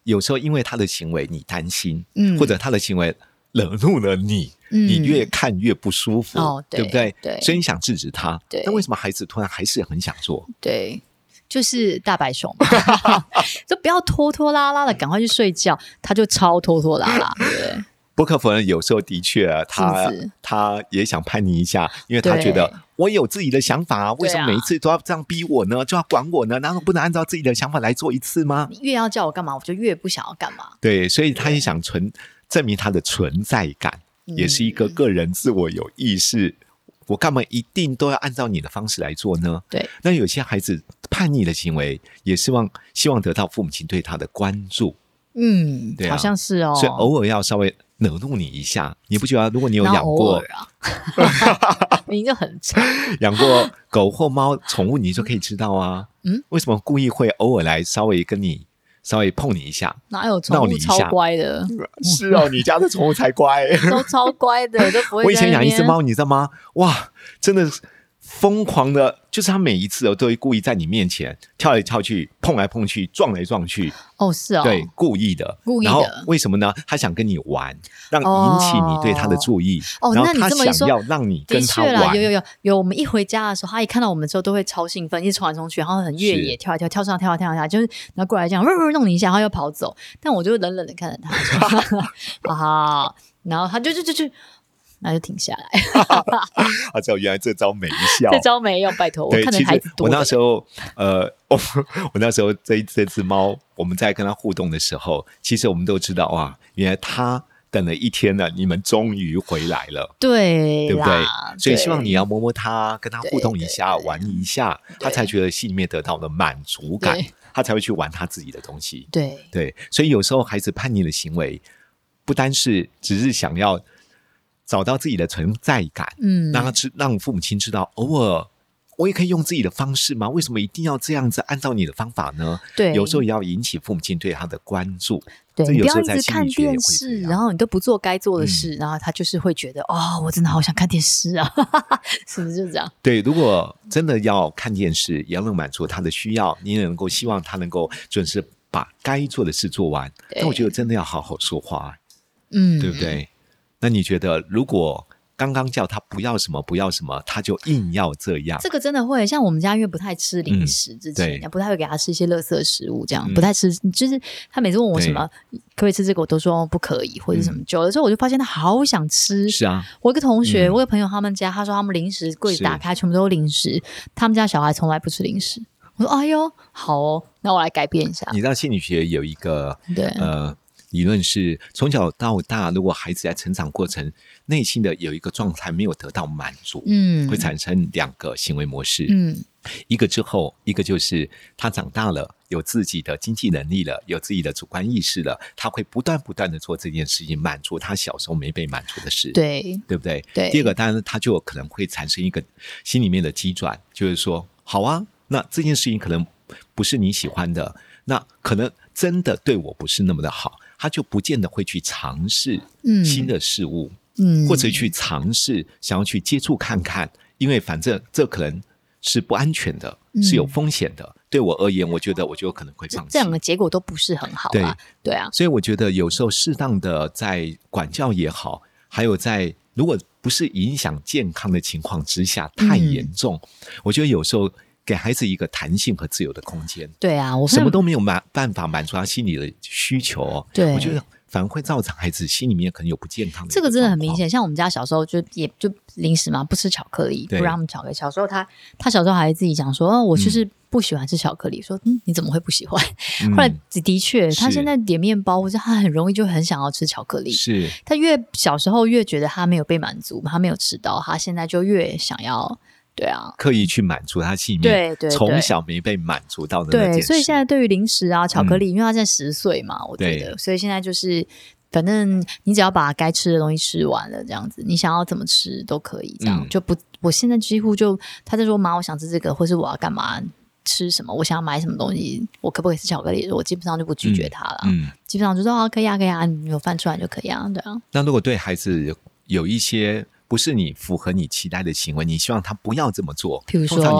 有时候因为他的行为你担心，或者他的行为惹怒了你，你越看越不舒服，对不对？ 对， 所以你想制止他， 对， 但为什么孩子突然还是很想做？ 对，就是大白熊就不要拖拖拉拉的赶快去睡觉，他就超拖拖拉拉，对不对？ 不可否认，有时候的确他也想叛逆一下，因为他觉得我有自己的想法，为什么每一次都要这样逼我呢？就要管我呢？难道不能按照自己的想法来做一次吗？ 你越要叫我干嘛，我就越不想要干嘛。 对，所以他也想证明他的存在感，也是一个个人自我有意识。我干嘛一定都要按照你的方式来做呢？ 对， 那有些孩子叛逆的行为，也希望得到父母亲对他的关注。对好像是哦， 所以偶尔要稍微惹怒你一下，你不觉得？如果你有养过， 名就很长， 养过狗或猫宠物，你就可以知道啊。为什么故意会偶尔来稍微跟你稍微碰你一下？ 哪有宠物超乖的？ 是哦，你家的宠物才乖， 都超乖的，都不会。 我以前养一只猫，你知道吗？哇，真的疯狂的，就是他每一次都会故意在你面前跳来跳去、碰来碰去、撞来撞去。 是哦， 对，故意的。然后为什么呢？他想跟你玩，让引起你对他的注意。然后他想要让你跟他玩。 的确啦，有。我们一回家的时候，他一看到我们之后都会超兴奋，一直冲来冲去，然后很越野，跳来跳，跳上跳下跳下，就是然后过来这样弄你一下，然后又跑走。但我就冷冷的看着他，好，然后他就。那就停下来。 他知道原来这招没效， 这招没用，拜托，我看着孩子多。 我那时候，我那时候这只猫，我们在跟它互动的时候，其实我们都知道哇，原来它等了一天了，你们终于回来了，对不对？所以希望你要摸摸它，跟它互动一下，玩一下，它才觉得心里面得到了满足感，他才会去玩他自己的东西。对，所以有时候孩子叛逆的行为，不单是只是想要找到自己的存在感，让父母亲知道，偶尔我也可以用自己的方式吗？为什么一定要这样子按照你的方法呢？对，有时候也要引起父母亲对他的关注。 对，你不要一直看电视，然后你都不做该做的事，然后他就是会觉得我真的好想看电视啊，是不是就这样？ 对，如果真的要看电视，也要能满足他的需要，你也能够希望他能够准时把该做的事做完。但我觉得真的要好好说话，对不对？那你觉得，如果刚刚叫他不要什么不要什么，他就硬要这样， 这个真的会。像我们家因为不太吃零食之前，不太会给他吃一些垃圾食物，这样不太吃。就是他每次问我什么可不可以吃这个，我都说不可以，或者什么。久了之后，我就发现他好想吃。 是啊， 我一个同学，我有个朋友，他们家他说他们零食柜子打开全部都是零食，他们家小孩从来不吃零食。我说哎呦，好哦，那我来改变一下。 你知道心理学有一个理论是，从小到大，如果孩子在成长过程内心的有一个状态没有得到满足，会产生两个行为模式，一个之后，一个就是他长大了，有自己的经济能力了，有自己的主观意识了，他会不断的做这件事情，满足他小时候没被满足的事，对不对？对。第二个，当然他就可能会产生一个心里面的机转，就是说，好啊，那这件事情可能不是你喜欢的，那可能真的对我不是那么的好。他就不见得会去尝试新的事物，或者去尝试想要去接触看看，因为反正这可能是不安全的，是有风险的。对我而言，我觉得我就有可能会放弃。 这两个结果都不是很好啊，对啊。 所以我觉得有时候适当的在管教也好，还有在如果不是影响健康的情况之下太严重，我觉得有时候给孩子一个弹性和自由的空间。对啊，我什么都没有办法满足他心理的需求，我觉得反而会造成孩子心里面可能有不健康的。这个真的很明显，像我们家小时候也就零食嘛，不吃巧克力，不让他们巧克力。小时候他小时候还自己讲说，我就是不喜欢吃巧克力。说你怎么会不喜欢？后来的确，他现在点面包或者他很容易就很想要吃巧克力。是他越小时候越觉得他没有被满足，他没有吃到，他现在就越想要。对啊，刻意去满足他心里面从小没被满足到的那件事。对，所以现在对于零食啊、巧克力，因为他现在10岁嘛，我觉得，所以现在就是反正你只要把该吃的东西吃完了，这样子，你想要怎么吃都可以，这样就不。我现在几乎就他在说妈，我想吃这个，或是我要干嘛吃什么，我想要买什么东西，我可不可以吃巧克力？我基本上就不拒绝他了，基本上就说可以啊，可以啊，你有饭吃完就可以啊，对啊。那如果对孩子有一些不是你符合你期待的行为，你希望他不要这么做。比如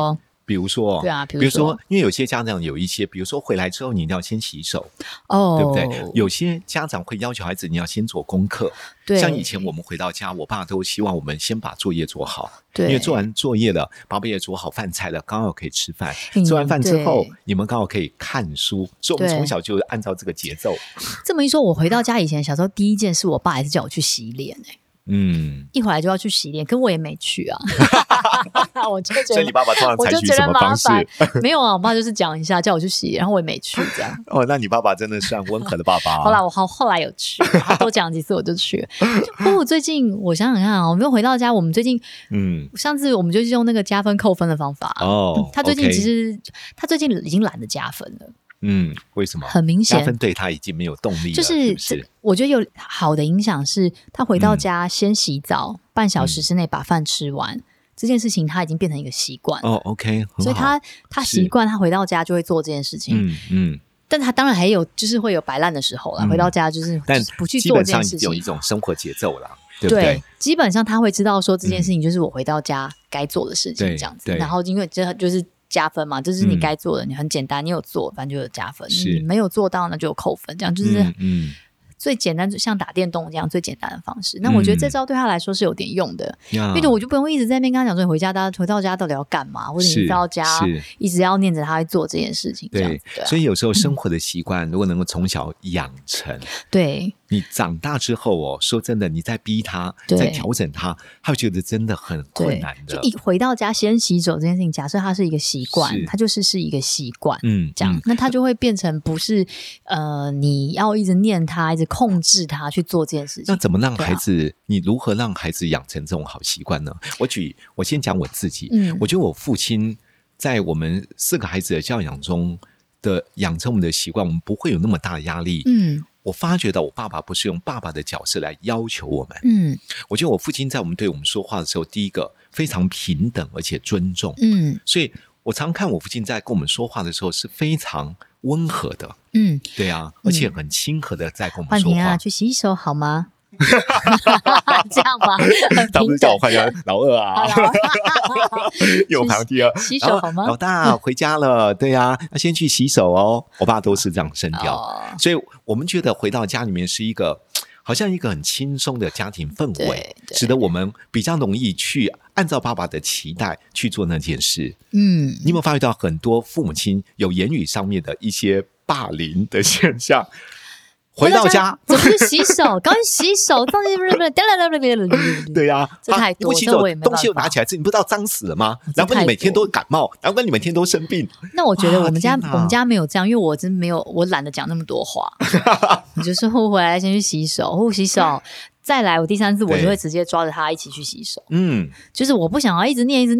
比如说， 对啊， 比如说，因为有些家长有一些，比如说回来之后你一定要先洗手， 哦， 对不对？有些家长会要求孩子你要先做功课， 对， 像以前我们回到家，我爸都希望我们先把作业做好， 对， 因为做完作业了，爸爸也煮好饭菜了，刚好可以吃饭。做完饭之后，你们刚好可以看书，所以我们从小就按照这个节奏。 这么一说，我回到家以前，小时候第一件事，我爸还是叫我去洗脸一回来就要去洗脸，可我也没去啊。我就觉得， 所以你爸爸通常采取什么方式？ 没有啊，我爸就是讲一下叫我去洗，然后我也没去这样。 哦，那你爸爸真的算温和的爸爸。 好啦，我后来有去，他多讲几次我就去了。不过我最近我想想看啊，我没有回到家，我们最近上次我们就是用那个加分扣分的方法哦。 他最近其实他最近已经懒得加分了。 为什么？ 很明显， 加分对他已经没有动力了， 就是我觉得有好的影响是，他回到家先洗澡，半小时之内把饭吃完，这件事情他已经变成一个习惯。 哦 ，OK， 所以他习惯，他回到家就会做这件事情。但他当然还有就是会有摆烂的时候啦，回到家就是不去做这件事情， 基本上有一种生活节奏啦，对不对？ 基本上他会知道说这件事情就是我回到家该做的事情，这样子。然后因为这就是加分嘛，这是你该做的，你很简单，你有做，反正就有加分；你没有做到，那就有扣分。这样就是最简单，像打电动这样最简单的方式。那我觉得这招对他来说是有点用的，因为我就不用一直在那边跟他讲说，你回到家到底要干嘛，或者你回到家一直要念着他会做这件事情。 对，所以有时候生活的习惯如果能够从小养成， 对。 你长大之后说真的，你再逼他，再调整他，他会觉得真的很困难的。 就一回到家先洗手这件事情，假设他是一个习惯，他就是一个习惯，这样，那他就会变成不是你要一直念他，一直控制他去做这件事情。 那怎么让孩子？你如何让孩子养成这种好习惯呢？我先讲我自己，我觉得我父亲在我们4个孩子的教养中的养成我们的习惯，我们不会有那么大的压力。我发觉到我爸爸不是用爸爸的角色来要求我们。我觉得我父亲在对我们说话的时候，第一个非常平等而且尊重。所以我常看我父亲在跟我们说话的时候是非常温和的。对啊，而且很亲和的在跟我们说话。 去洗手好吗？这样吗？ 他不是叫我换成老二啊，有旁第二洗手好吗？ 老大回家了，对啊，要先去洗手哦。我爸都是这样声调，所以我们觉得回到家里面是一个好像一个很轻松的家庭氛围，使得我们比较容易去按照爸爸的期待去做那件事。你有没有发觉到很多父母亲有言语上面的一些霸凌的现象？回到家怎么去洗手？赶紧洗手！ 对呀， 这太多， 不洗手，东西又拿起来吃，你不知道脏死了吗？难怪你每天都感冒，难怪你每天都生病。 那我觉得我们家没有这样，因为我真没有，我懒得讲那么多话。你就是回来先去洗手，洗手。再来，我第3次我就会直接抓着他一起去洗手。就是我不想要一直念。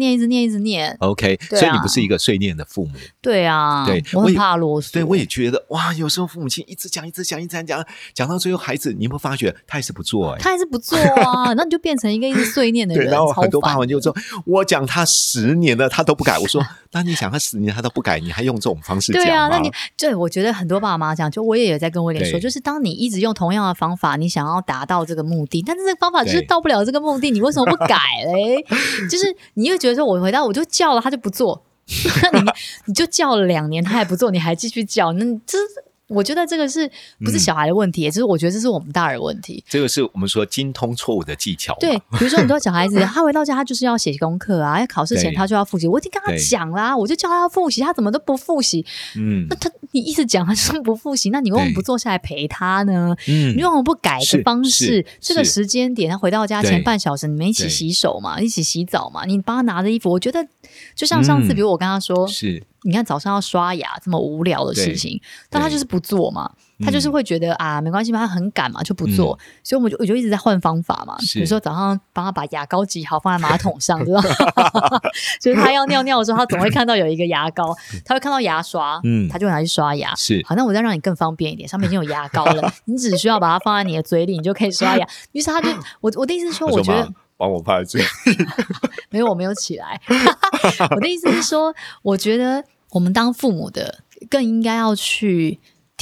OK， 所以你不是一个碎念的父母。 对啊，对，我很怕啰嗦。 对，我也觉得哇，有时候父母亲一直讲，讲到最后，孩子你有没有发觉他还是不做？ 他还是不做啊，那你就变成一个一直碎念的人。 对，然后很多爸妈就说：“我讲他10年了，他都不改。”我说：“那你讲他10年他都不改，你还用这种方式讲吗？” 对啊，那我觉得很多爸妈这样，就我也有在跟威廉说，就是当你一直用同样的方法，你想要达到这个目的，但是这个方法就是到不了这个目的，你为什么不改嘞？就是你会觉得说，我回到我就叫了，他就不做，你就叫了2年，他还不做，你还继续叫，那这。我觉得这个是不是小孩的问题，就是我觉得这是我们大人的问题。 这个是我们说精通错误的技巧。 对，比如说很多小孩子，他回到家他就是要写功课啊，要考试前他就要复习。我已经跟他讲啦，我就叫他要复习，他怎么都不复习。那你一直讲他就是不复习，那你为什么不坐下来陪他呢？你为什么不改个方式？这个时间点，他回到家前半小时，你们一起洗手嘛，一起洗澡嘛，你帮他拿着衣服。我觉得就像上次，比如我跟他说，你看早上要刷牙这么无聊的事情，但他就是不做嘛，他就是会觉得没关系嘛，他很赶嘛，就不做。所以我就一直在换方法嘛，比如说早上帮他把牙膏挤好放在马桶上，对吧？就是他要尿尿的时候，他总会看到有一个牙膏，他会看到牙刷，他就拿去刷牙。好，那我再让你更方便一点，上面已经有牙膏了，你只需要把它放在你的嘴里，你就可以刷牙。于是他就我的意思是说，我觉得。 帮我放在嘴里没有，我没有起来。我的意思是说，我觉得我们当父母的更应该要去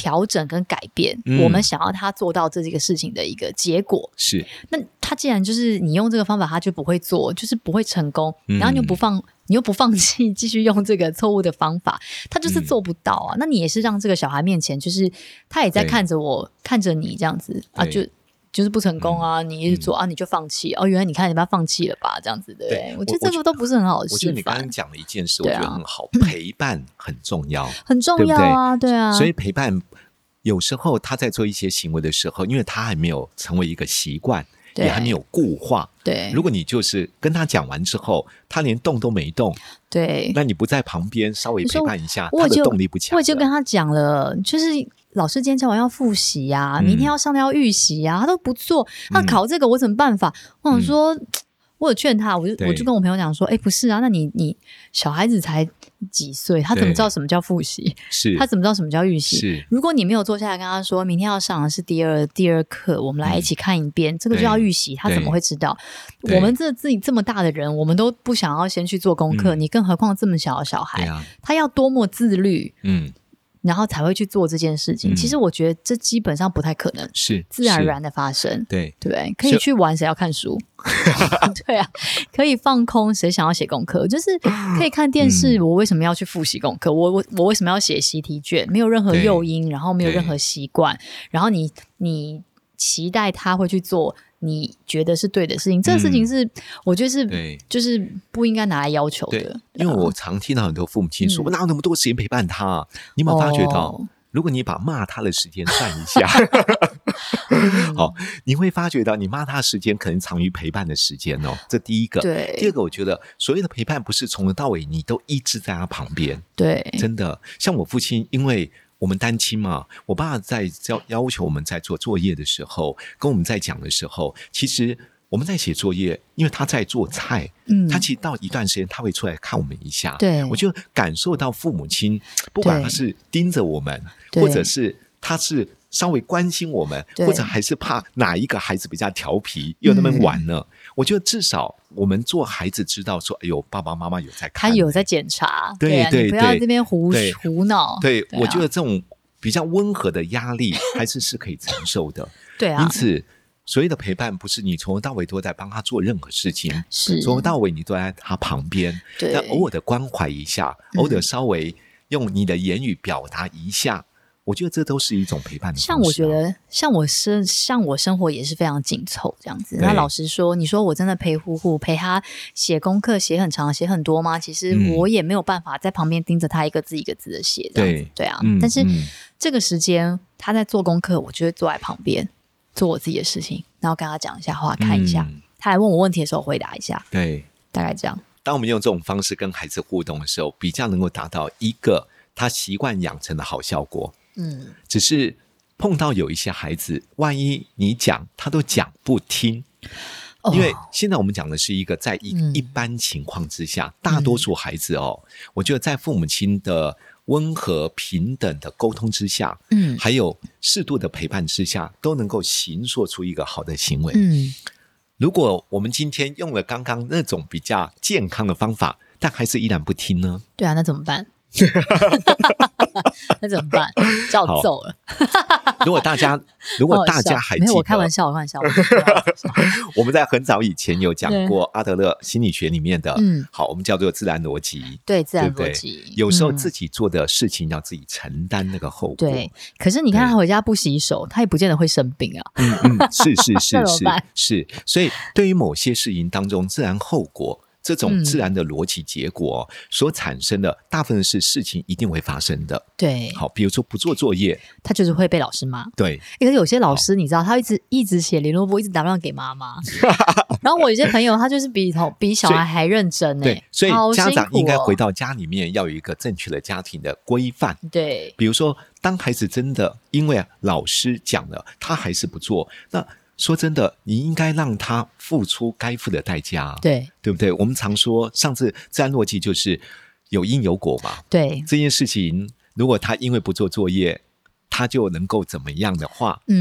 调整跟改变我们想要他做到这个事情的一个结果。 是， 那他既然就是你用这个方法他就不会做，就是不会成功，然后你又不放弃继续用这个错误的方法，他就是做不到啊。那你也是让这个小孩面前就是他也在看着我看着你这样子啊，就是不成功啊，你一直做啊，你就放弃哦。原来你看你把他放弃了吧，这样子对不对？我觉得这个都不是很好的示范。 我觉得你刚刚讲了一件事，我觉得很好，陪伴很重要， 很重要啊，对啊。 所以陪伴有时候他在做一些行为的时候，因为他还没有成为一个习惯，也还没有固化。 对， 如果你就是跟他讲完之后，他连动都没动， 对， 那你不在旁边稍微陪伴一下，他的动力不强。 我就跟他讲了，就是老师今天教完要复习啊，明天要上要预习啊，他都不做，他考这个我怎么办法？我想说，我有劝他，我就跟我朋友讲说，不是啊，那你小孩子才几岁，他怎么知道什么叫复习？是，他怎么知道什么叫预习？是，如果你没有坐下来跟他说，明天要上的是第二课，我们来一起看一遍，这个就要预习，他怎么会知道？我们自己这么大的人，我们都不想要先去做功课，你更何况这么小的小孩，他要多么自律，然后才会去做这件事情。其实我觉得这基本上不太可能，是自然而然的发生。对，可以去玩，谁要看书？对啊，可以放空，谁想要写功课？就是可以看电视，我为什么要去复习功课？我为什么要写习题卷？没有任何诱因，然后没有任何习惯，然後你期待他会去做你觉得是对的事情，这个事情是我觉得是就是不应该拿来要求的。 因为我常听到很多父母亲说，哪有那么多时间陪伴他？你有没有发觉到，如果你把骂他的时间算一下，好，你会发觉到你骂他的时间可能长于陪伴的时间哦。这第一个。第二个，我觉得所谓的陪伴不是从头到尾你都一直在他旁边。对，真的，像我父亲，因为我们单亲嘛，我爸在要求我们在做作业的时候，跟我们在讲的时候，其实我们在写作业，因为他在做菜，他其实到一段时间他会出来看我们一下，对，我就感受到父母亲不管他是盯着我们，或者是他是稍微关心我们，或者还是怕哪一个孩子比较调皮又那么玩呢，我觉得至少我们做孩子知道说，哎呦，爸爸妈妈有在看， 他有在检查， 对， 你不要这边胡闹。 对，我觉得这种比较温和的压力还是可以承受的。对啊，因此所谓的陪伴不是你从头到尾都在帮他做任何事情，是从头到尾你都在他旁边，但偶尔的关怀一下，偶尔稍微用你的言语表达一下，我觉得这都是一种陪伴的方式。像我觉得像我生活也是非常紧凑这样子。那老实说，你说我真的陪他写功课写很长写很多吗？其实我也没有办法在旁边盯着他一个字一个字的写这样子。对啊，但是这个时间他在做功课，我就会坐在旁边做我自己的事情，然后跟他讲一下话，看一下他来问我问题的时候回答一下。对，大概这样。 当我们用这种方式跟孩子互动的时候，比较能够达到一个他习惯养成的好效果。只是碰到有一些孩子，万一你讲他都讲不听，因为现在我们讲的是一个在一般情况之下，大多数孩子我觉得在父母亲的温和平等的沟通之下，还有适度的陪伴之下，都能够形塑出一个好的行为。如果我们今天用了刚刚那种比较健康的方法，但还是依然不听呢？ 对啊，那怎么办？那怎么办？叫我揍了。 如果大家还记得， 没有，我开玩笑。 我们在很早以前有讲过阿德勒心理学里面的，好，我们叫做自然逻辑。对，自然逻辑。有时候自己做的事情要自己承担那个后果。对， 可是你看他回家不洗手，他也不见得会生病啊。 是。所以对于某些事情当中，自然后果。这种自然的逻辑结果所产生的大部分是事情一定会发生的。对，好，比如说不做作业， 他就是会被老师骂。对，可是有些老师你知道，他一直写联络簿，一直打电话给妈妈。然后我有些朋友，他就是比小孩还认真对，所以家长应该回到家里面要有一个正确的家庭的规范。对，比如说当孩子真的因为老师讲了，他还是不做，那说真的，你应该让他付出该付的代价，对不对？我们常说，上次自然逻辑就是有因有果嘛。对，这件事情，如果他因为不做作业，他就能够怎么样的话，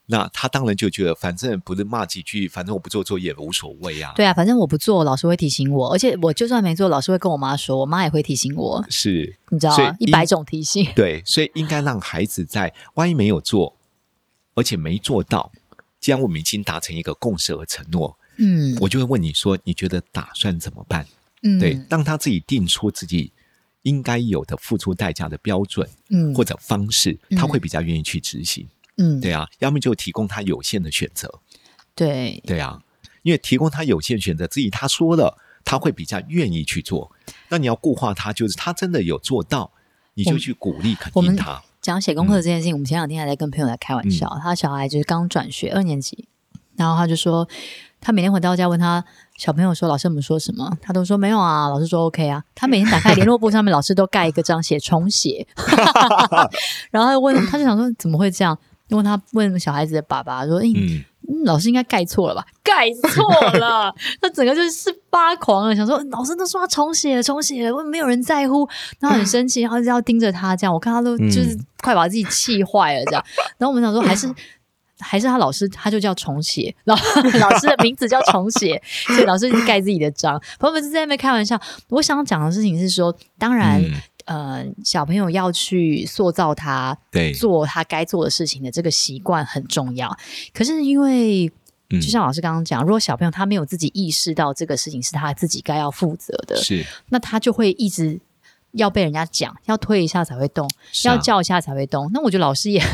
那他当然就觉得反正不是骂几句，反正我不做作业无所谓啊。 对啊，反正我不做老师会提醒我，而且我就算没做老师会跟我妈说，我妈也会提醒我， 是你知道吗？100种提醒。 对，所以应该让孩子在万一没有做而且没做到，既然我们已经达成一个共识和承诺，我就会问你说你觉得打算怎么办？对，让他自己定出自己应该有的付出代价的标准，或者方式，他会比较愿意去执行。对啊，要么就提供他有限的选择。 对啊，因为提供他有限选择，至于他说了，他会比较愿意去做。那你要固化他，就是他真的有做到，你就去鼓励肯定他。 讲写功课这件事情，我们前2天还在跟朋友在开玩笑，他小孩就是刚转学2年级，然后他就说他每天回到家问他小朋友说老师我们说什么，他都说没有啊，老师说 OK 啊。他每天打开联络簿上面老师都盖一个章写重写然后他就想说怎么会这样，问小孩子的爸爸说老师应该盖错了吧？盖错了他整个就是发狂了，想说老师都说他重写了为什么没有人在乎，然后很生气，然后要盯着他这样，我看他都就是快把自己气坏了这样。然后我们想说还是他老师他就叫重写，然后老师的名字叫重写所以老师一直盖自己的章。朋友们是在那边开玩笑，我想讲的事情是说当然小朋友要去塑造他做他该做的事情的这个习惯很重要，可是因为就像老师刚刚讲，如果小朋友他没有自己意识到这个事情是他自己该要负责的，是那他就会一直要被人家讲，要推一下才会动，要叫一下才会动。那我觉得老师也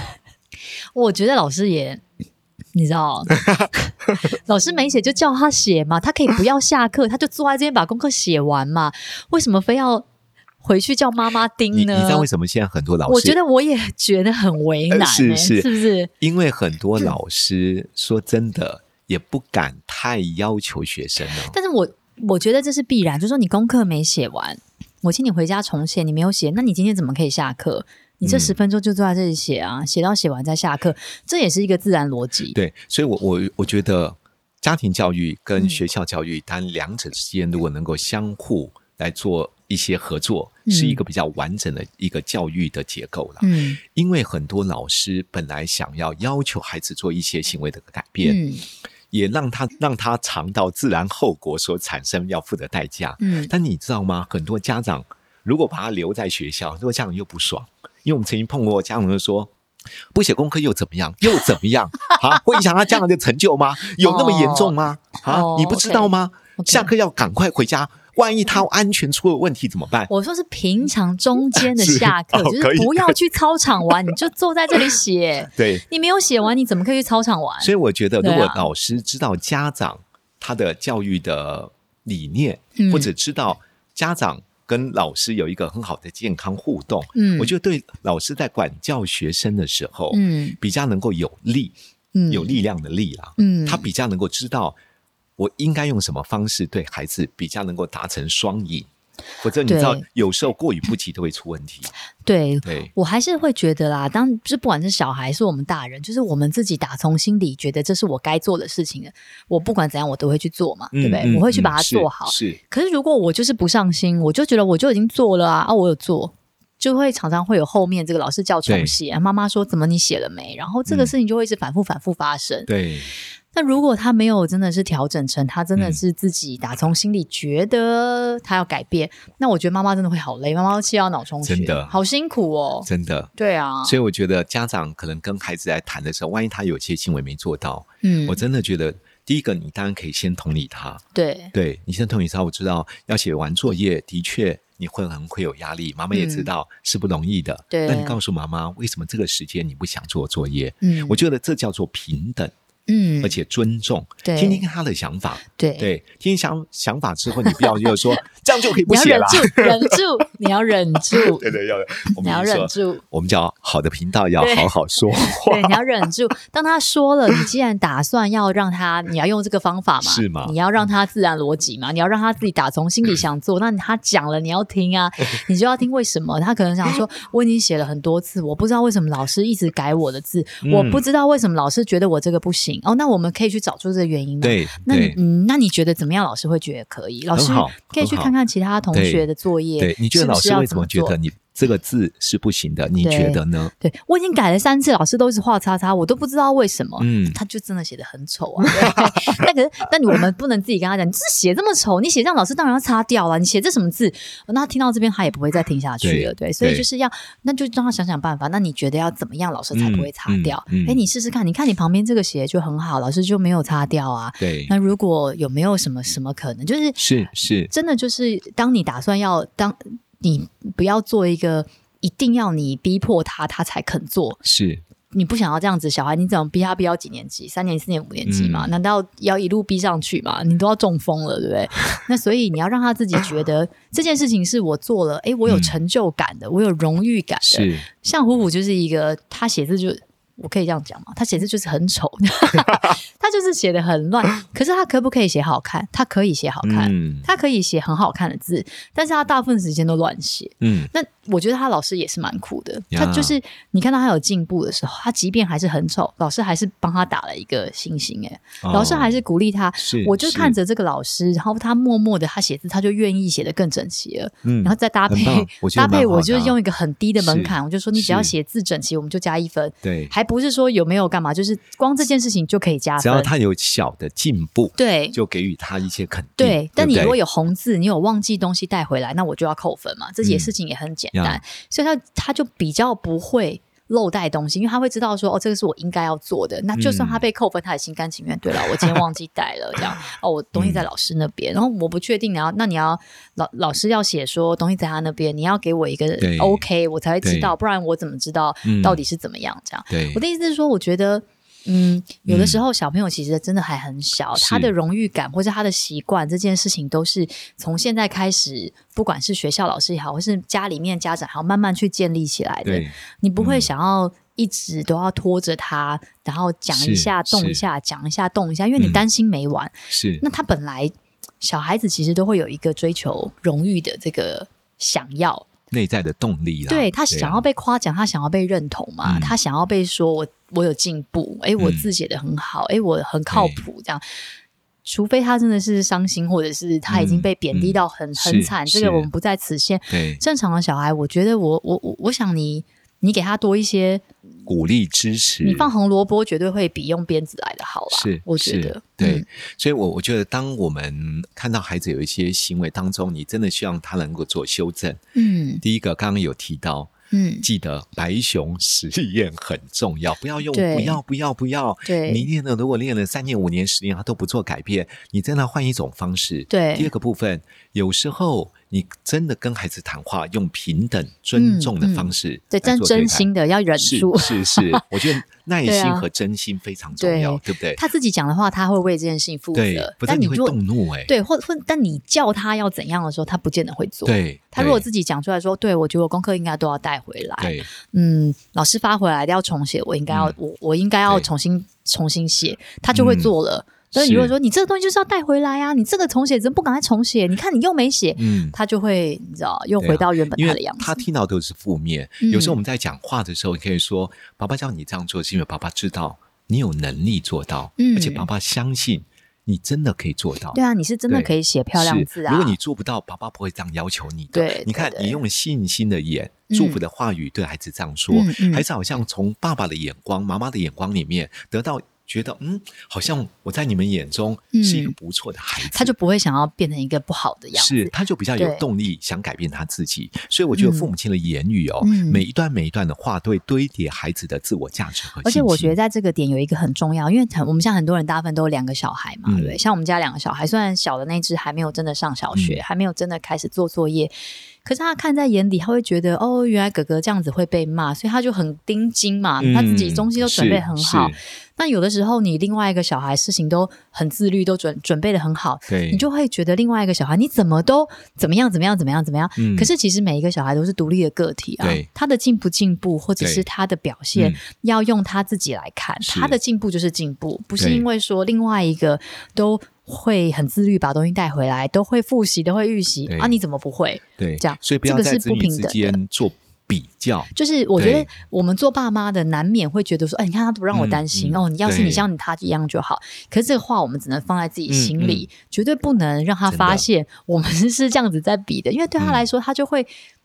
你知道老师没写就叫他写嘛，他可以不要下课他就坐在这边把功课写完嘛，为什么非要回去叫妈妈盯呢？ 你知道为什么现在很多老师， 我觉得我也觉得很为难是不是？ 因为很多老师说真的也不敢太要求学生但是我觉得这是必然，就是说你功课没写完，我请你回家重写，你没有写，那你今天怎么可以下课？你这10分钟就坐在这里写啊，写到写完再下课，这也是一个自然逻辑。 对，所以我觉得家庭教育跟学校教育，当然两者之间如果能够相互来做一些合作，是一个比较完整的一个教育的结构了。因为很多老师本来想要求孩子做一些行为的改变，也让他尝到自然后果所产生要付的代价。但你知道吗？很多家长如果把他留在学校，如果家长又不爽，因为我们曾经碰过家长就说不写功课又怎么样会影响他将来的成就吗？有那么严重吗？你不知道吗？下课要赶快回家，万一他安全出了问题怎么办？ 我说是平常中间的下课就是不要去操场玩你就坐在这里写对，你没有写完你怎么可以去操场玩？ 所以我觉得如果老师知道家长他的教育的理念，或者知道家长跟老师有一个很好的健康互动，我觉得对老师在管教学生的时候，比较能够有力量的力啦，他比较能够知道我应该用什么方式对孩子比较能够达成双赢，否则你知道有时候过于不及都会出问题。 对，我还是会觉得啦，就是不管是小孩是我们大人，就是我们自己打从心里觉得这是我该做的事情的，我不管怎样我都会去做嘛，对不对？我会去把它做好。是，可是如果我就是不上心，我就觉得我就已经做了啊，我有做，就会常常会有后面这个老师叫重写，妈妈说怎么你写了没？然后这个事情就会一直反复发生。对。那如果他没有真的是调整成他真的是自己打从心里觉得他要改变，那我觉得妈妈真的会好累，妈妈都气到脑充血，真的好辛苦哦， 真的。对啊，所以我觉得家长可能跟孩子在谈的时候，万一他有些行为没做到，我真的觉得第一个你当然可以先同理他，对你先同理他，我知道要写完作业的确你可能会有压力，妈妈也知道是不容易的，那你告诉妈妈为什么这个时间你不想做作业，我觉得这叫做平等，而且尊重，听听他的想法，对，听听想法之后，你不要就说这样就可以不写了， 忍住，你要忍住， 对， 你要忍住。 我们叫好的频道要好好说话， 对，你要忍住。当他说了，你既然打算要让他，你要用这个方法嘛，是吗？你要让他自然逻辑嘛，你要让他自己打从心里想做，那他讲了你要听啊，你就要听为什么。他可能想说，我已经写了很多次，我不知道为什么老师一直改我的字，我不知道为什么老师觉得我这个不行。那我们可以去找出这个原因吗？对，那你觉得怎么样？老师会觉得可以，老师可以去看看其他同学的作业。 对，你觉得老师为什么觉得这个字是不行的，你觉得呢？ 对，我已经改了3次，老师都一直画叉叉，我都不知道为什么。他就真的写得很丑啊。但我们不能自己跟他讲，你这写这么丑，你写这样老师当然要擦掉了。你写这什么字？那他听到这边他也不会再听下去了。对，所以就是那就让他想想办法。那你觉得要怎么样老师才不会擦掉？你试试看，你看你旁边这个写就很好，老师就没有擦掉啊。 对， 那如果有没有什么可能，就是真的就是当你打算你不要做一个一定要你逼迫他才肯做， 是你不想要这样子小孩，你怎么逼他逼到几年级？3年4年5年级嘛？难道要一路逼上去吗？你都要中风了，对不对？那所以你要让他自己觉得这件事情是我做了，我有成就感的，我有荣誉感的。 是像虎虎就是一个他写字就。我可以这样讲吗？他写字就是很丑他就是写得很乱，可是他可不可以写好看？他可以写好看，他可以写很好看的字，但是他大部分时间都乱写。那我觉得他老师也是蛮酷的，他就是你看到他有进步的时候，他即便还是很丑，老师还是帮他打了一个星星。老师还是鼓励他。我就看着这个老师，然后他默默的他写字，他就愿意写得更整齐了。然后再搭配我就用一个很低的门槛，我就说你只要写字整齐，我们就加1分。 对， 还不是说有没有干嘛，就是光这件事情就可以加分。 只要他有小的进步， 对， 就给予他一些肯定。 对，但你如果有红字，你有忘记东西带回来，那我就要扣分嘛。这些事情也很简单，所以他就比较不会漏带东西，因为他会知道说这个是我应该要做的。那就算他被扣分，他也心甘情愿。对了，我今天忘记带了，这样我东西在老师那边，然后我不确定，那你要老师要写说东西在他那边，你要给我一个 OK， 我才会知道，不然我怎么知道到底是怎么样？这样，我的意思是说，我觉得。有的时候小朋友其实真的还很小，他的荣誉感或者他的习惯这件事情都是从现在开始，不管是学校老师也好，或是家里面家长还要慢慢去建立起来的。你不会想要一直都要拖着他，然后讲一下动一下，讲一下动一下，因为你担心没完。那他本来小孩子其实都会有一个追求荣誉的这个想要内在的动力啦。 对，他想要被夸奖，他想要被认同嘛，他想要被说我有进步，我字写得很好，我很靠谱，这样。除非他真的是伤心，或者是他已经被贬低到很惨，这个我们不在此限。正常的小孩，我觉得我想你给他多一些鼓励支持， 你放红萝卜绝对会比用鞭子来的好啦。我觉得对，所以我觉得当我们看到孩子有一些行为当中，你真的希望他能够做修正。第一个刚刚有提到。记得白熊实验很重要，不要用不要。你练了，如果练了3年5年10年他都不做改变，你真的换一种方式。 对， 第二个部分，有时候你真的跟孩子谈话，用平等尊重的方式， 对，真心的要忍住。 是，我觉得耐心和真心非常重要，对不对？ 他自己讲的话，他会为这件事情负责， 但你会动怒对，或但你叫他要怎样的时候，他不见得会做。 对， 他如果自己讲出来说，对，我觉得我功课应该都要带回来。 对， 老师发回来的要重写，我应该要重新写，他就会做了。但是你如果说你这个东西就是要带回来啊，你这个重写怎么不赶快重写？你看你又没写，他就会你知道又回到原本他的样子。 他听到都是负面。有时候我们在讲话的时候，你可以说：“爸爸叫你这样做，是因为爸爸知道你有能力做到，而且爸爸相信你真的可以做到。” 对啊，你是真的可以写漂亮字啊。 如果你做不到，爸爸不会这样要求你的。 对， 你看你用信心的眼。祝福的话语对孩子这样说，孩子好像从爸爸的眼光、妈妈的眼光里面得到觉得好像我在你们眼中是一个不错的孩子， 他就不会想要变成一个不好的样子， 他就比较有动力想改变他自己。所以我觉得父母亲的言语每一段的话都会堆叠孩子的自我价值和信心。 而且我觉得在这个点有一个很重要，因为我们像很多人大部分都有2个小孩嘛，对不对？像我们家2个小孩，虽然小的那只还没有真的上小学，还没有真的开始做作业，可是他看在眼里，他会觉得原来哥哥这样子会被骂，所以他就很盯紧嘛，他自己东西都准备很好。那有的时候你另外一个小孩事情都很自律，都准备的很好，你就会觉得另外一个小孩你怎么都怎么样，可是其实每一个小孩都是独立的个体啊，他的进不进步或者是他的表现要用他自己来看，他的进步就是进步，不是因为说另外一个都会很自律把东西带回来，都会复习都会预习啊，你怎么不会？ 对， 这样所以不要在子女之间做比较。 就是我觉得我们做爸妈的难免会觉得说，你看他不让我担心你要是你像他一样就好。可是这个话我们只能放在自己心里，绝对不能让他发现我们是这样子在比的，因为对他来说他就会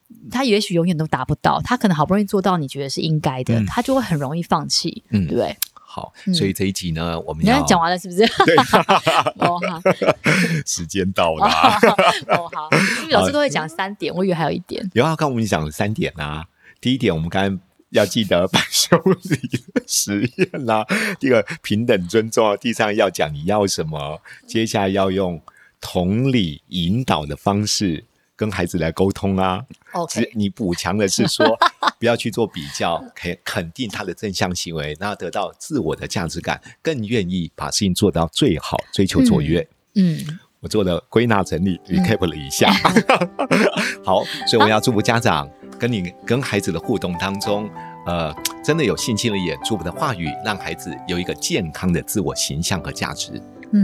他也许永远都达不到，他可能好不容易做到你觉得是应该的，他就会很容易放弃，对不对？ 好，所以这一集呢，我们要讲完了是不是？ 对， 哦好， 时间到了。 哦好，老师都会讲3点，我以为还有1点。 有要跟我们讲3点啊。第一点，我们刚刚要记得白熊理论实验啦。第二，平等尊重。第三，要讲你要什么。接下来要用同理引导的方式跟孩子来沟通啊。 OK， 你补强的是说不要去做比较，肯定他的正向行为，然后得到自我的价值感，更愿意把事情做到最好，追求卓越。我做了归纳整理 recap 了一下。好，所以我要祝福家长跟孩子的互动当中真的有信心的演祝福的话语，让孩子有一个健康的自我形象和价值。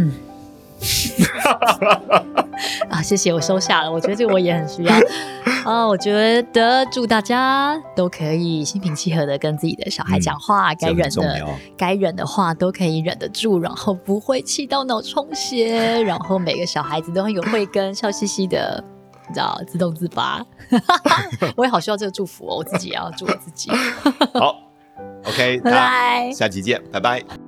谢谢，我收下了。我觉得这个我也很需要我觉得祝大家都可以心平气和的跟自己的小孩讲话，该忍的话都可以忍得住，然后不会气到脑充血，然后每个小孩子都很有慧根，笑嘻嘻的，你知道，自动自发。我也好需要这个祝福我自己也要祝我自己。 好 OK， 拜拜， 下期见，拜拜。